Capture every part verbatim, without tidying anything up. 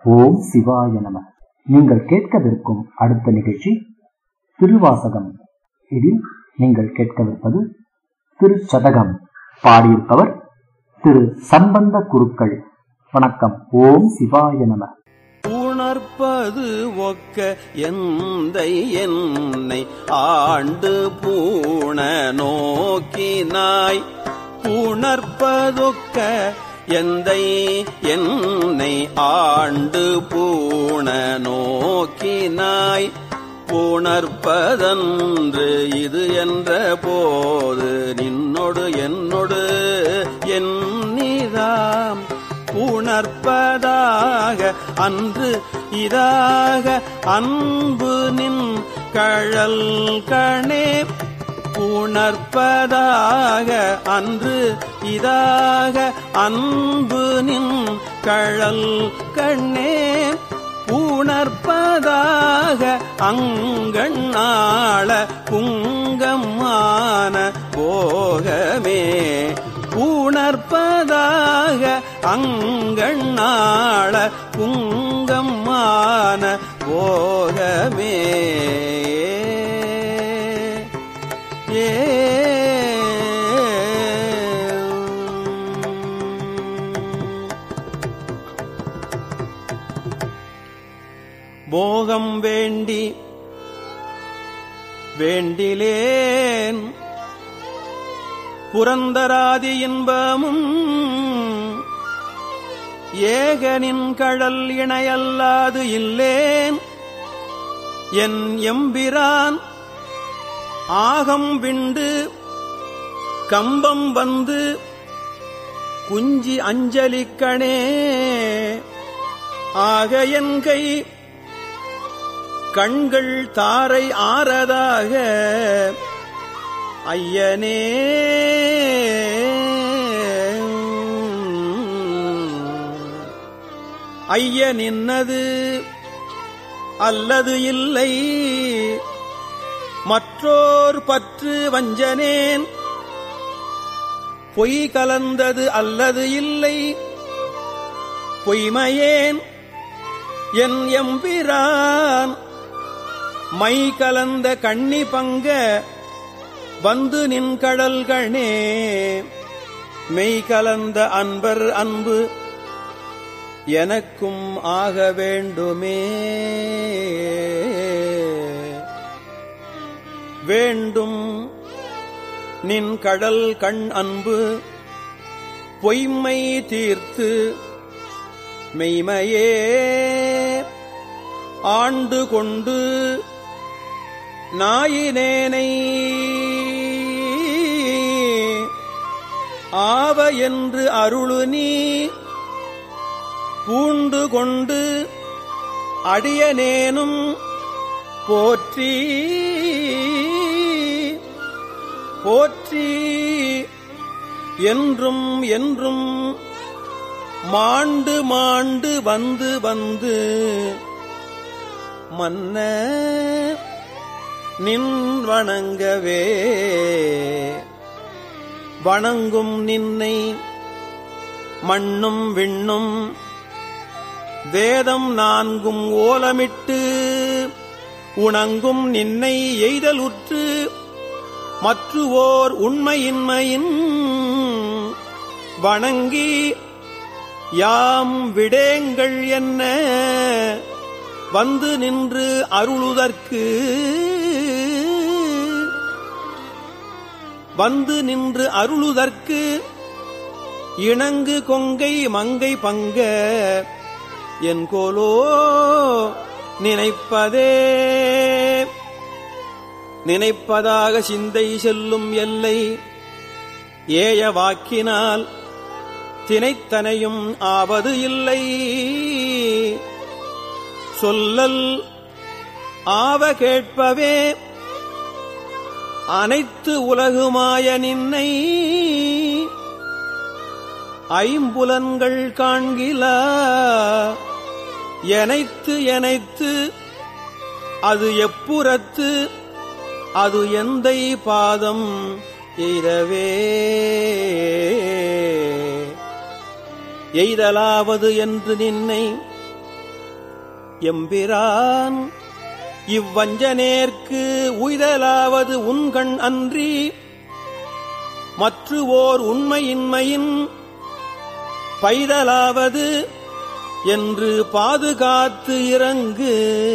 ஓம் சிவாய நம. நீங்கள் கேட்கவிருக்கும் அடுத்த நிகழ்ச்சி திருவாசகம். இதில் நீங்கள் கேட்கவிருப்பது திருச்சதகம். பாடியிருப்பவர் திரு சம்பந்த குருக்கள். வணக்கம். ஓம் சிவாய நம. உணர்ப்பது ஒக்க எந்தை என்னை ஆண்டு பூண நோக்கினாய். உணர்ப்பதொக்க எந்தை என்னை ஆண்டு பூண நோக்கினாய். உணர்ப்பதன்று இது என்ற போது நின்னொடு என்னொடு எண்ணிதாம். உணர்ப்பதாக அன்று இதாக அன்பு நின் கழல் கணே. உணர்ப்பதாக அன்று இதாக அன்பு நின் கழல் கண்ணே. உணர்ப்பதாக அங்கண்ணாள குங்கம்மான போகமே. உணர்ப்பதாக அங்கண்ணாள குங்கம்மான போகமே. ஏ போகம் வேண்டி வேண்டிலேன் புரந்தராதி இன்பமும் ஏகனின் கழல் இணையல்லாது இல்லேன். என் எம்பிரான் ஆகம் விண்டு கம்பம் வந்து குஞ்சி அஞ்சலிக்கணே. ஆக என் கை கண்கள் தாரை ஆறதாக ஐயனே. ஐயனின்னது அல்லது இல்லை மற்றோர் பற்று வஞ்சனேன். பொய் கலந்தது அல்லது இல்லை பொய்மையேன். என் எம்பிரான் மை கலந்த கண்ணி பங்க வந்து நின் கடல்கணே. மெய் கலந்த அன்பர் அன்பு எனக்கும் ஆக வேண்டுமே. வேண்டும் நின் கடல் கண் அன்பு பொய்மை தீர்த்து மெய்மையே ஆண்டு கொண்டு நாயினேனை ஆவ என்று அருளு நீ. பூண்டு கொண்டு அடியனேனும் போற்றி போற்றி என்றும் என்றும் மாண்டு மாண்டு வந்து வந்து மன்ன நின் வணங்கவே. வணங்கும் நின்னை மண்ணும் விண்ணும் வேதம் நான்கும் ஓலமிட்டு உணங்கும் நின்னை எய்தலுற்று மற்றுவோர் உண்மையின்மையின் வணங்கி யாம் விடேங்கள் என்ன வந்து நின்று அருளுதற்கு. வந்து நின்று அருளுதற்கு இணங்கு கொங்கை மங்கை பங்க என்கோலோ நினைப்பதே. நினைப்பதாக சிந்தை செல்லும் எல்லை ஏய வாக்கினால் தினைத்தனையும் ஆவது இல்லை. சொல்லல் ஆவ கேட்பவே அனைத்து உலகுமாய நின்னை ஐம்புலன்கள் காண்கிலா. எனைத்து எனைத்து அது எப்புறத்து அது எந்தை பாதம் எய்தவே. எய்தலாவது என்று நின்னை எம்பிரான் இவ்வஞ்சனேற்கு உய்தலாவது உன்கண் அன்றி மற்று ஓர் உண்மையின்மையின் பைதலாவது என்று பாதுகாத்து இறங்கு.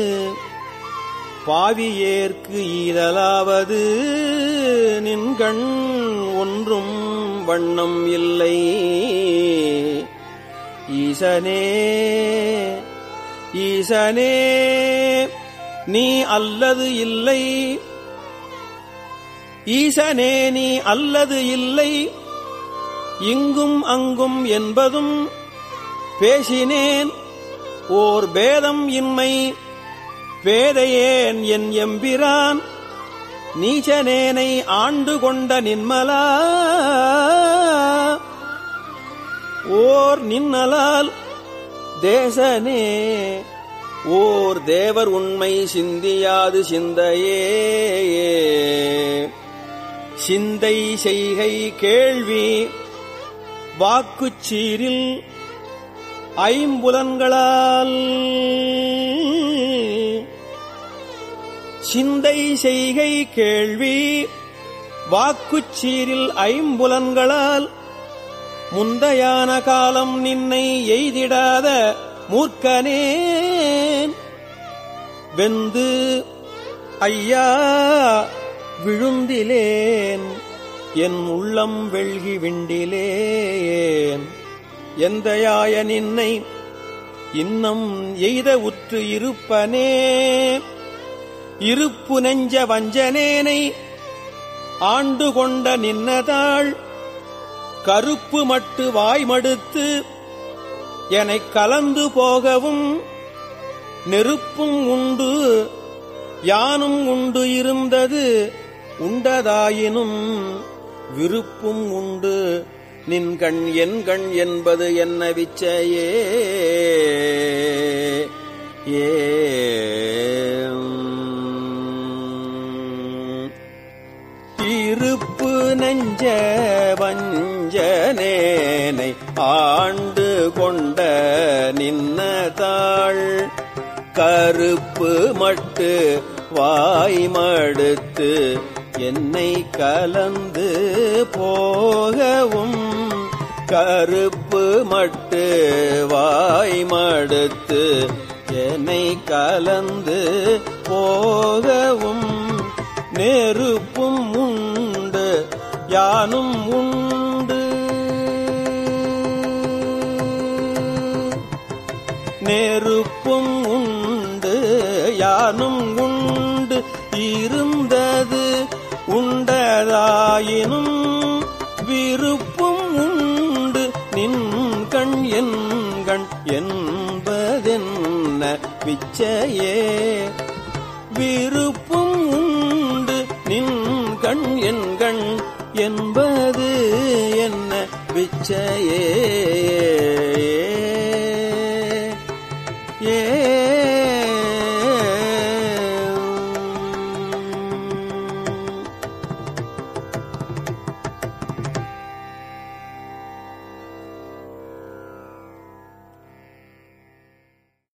பாவியேற்கு ஈதலாவது நின்கண் ஒன்றும் வண்ணம் இல்லை. ஈசனே ஈசனே நீ அல்லது இல்லை. ஈசனே நீ அல்லது இல்லை. இங்கும் அங்கும் என்பதும் பேசினேன் ஓர் பேதம் இன்மை பேதையேன் என் எம்பிரான். நீச்சனேனை ஆண்டு கொண்ட நின்மலா ஓர் நின்னலால் தேசனே ஓர் தேவர் உண்மை சிந்தியாது சிந்தையே. சிந்தை செய்கை கேள்வி வாக்குச்சீரில் ஐம்புலன்களால் சிந்தை செய்கை கேள்வி வாக்குச்சீரில் ஐம்புலன்களால் முந்தையான காலம் நின்னை எய்திடாத மூர்க்கனேன். வெந்து ஐயா விழுந்திலேன் என் உள்ளம் வெள்கி விண்டிலேன். எந்தையாய நின்னை இன்னம் எய்த உற்று இருப்பனே. இருப்பு நெஞ்ச வஞ்சனேனை ஆண்டு கொண்ட நின்னதாள் கருப்பு மட்டு வாய்மடுத்து எனக் கலந்து போகவும் நெருப்பும் உண்டு யானும் உண்டு இருந்தது உண்டதாயினும் விருப்பும் உண்டு நின்கண் என் கண் என்பது என்ன விச்சையே. ஏ இருப்பு நெஞ்ச வஞ்சனேனை ஆண்டு கொண்ட நின்னதாள் கருப்பு மட்டு வாய்மடுத்து என்னை கலந்து போகவும் கருப்பு மட்டு வாய்மடுத்து என்னை கலந்து போகவும் நெருப்பும் உண்டு யானும் உண்டு. நெருப்பும் உண்டு யானும் உண்டு இருந்தது உண்டதாயினும் விருப்பும் உண்டு நின் கண் என் கண் என்பதென்ன விச்சையே. விருப்பும் உண்டு நின் கண் என் கண் என்பது என்ன விச்சையே.